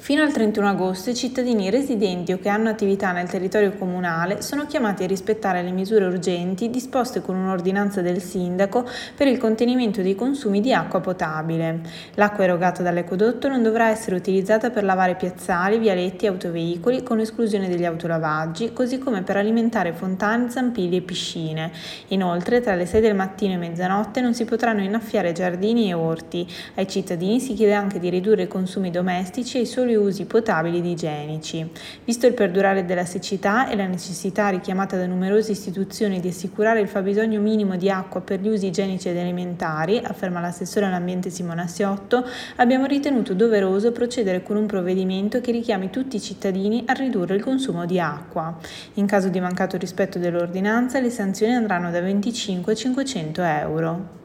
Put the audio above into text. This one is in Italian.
Fino al 31 agosto i cittadini residenti o che hanno attività nel territorio comunale sono chiamati a rispettare le misure urgenti disposte con un'ordinanza del sindaco per il contenimento dei consumi di acqua potabile. L'acqua erogata dall'acquedotto non dovrà essere utilizzata per lavare piazzali, vialetti e autoveicoli, con esclusione degli autolavaggi, così come per alimentare fontane, zampilli e piscine. Inoltre, tra le 6 del mattino e mezzanotte non si potranno innaffiare giardini e orti. Ai cittadini si chiede anche di ridurre i consumi domestici e i soli usi potabili ed igienici. Visto il perdurare della siccità e la necessità richiamata da numerose istituzioni di assicurare il fabbisogno minimo di acqua per gli usi igienici ed alimentari, afferma l'assessore all'ambiente Simona Siotto, abbiamo ritenuto doveroso procedere con un provvedimento che richiami tutti i cittadini a ridurre il consumo di acqua. In caso di mancato rispetto dell'ordinanza, le sanzioni andranno da 25 a 500 euro.